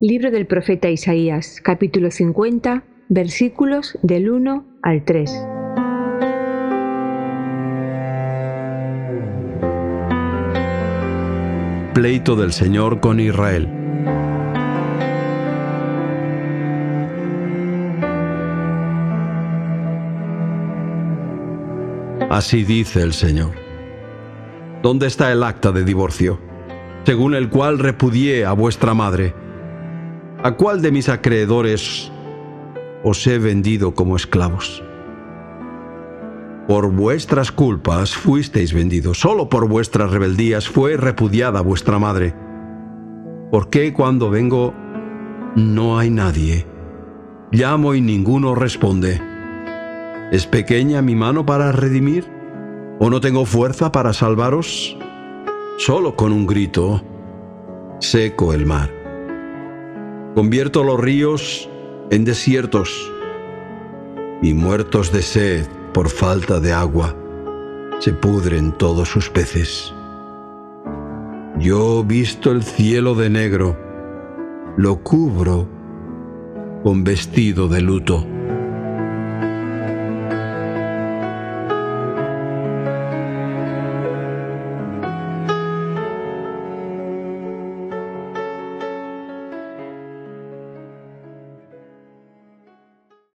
Libro del profeta Isaías, capítulo 50, versículos del 1 al 3. Pleito del Señor con Israel. Así dice el Señor: ¿dónde está el acta de divorcio, según el cual repudié a vuestra madre? ¿A cuál de mis acreedores os he vendido como esclavos? Por vuestras culpas fuisteis vendidos, solo por vuestras rebeldías fue repudiada vuestra madre. ¿Por qué cuando vengo no hay nadie? Llamo y ninguno responde. ¿Es pequeña mi mano para redimir? ¿O no tengo fuerza para salvaros? Solo con un grito seco el mar. Convierto los ríos en desiertos, y muertos de sed por falta de agua, se pudren todos sus peces. Yo visto el cielo de negro, lo cubro con vestido de luto.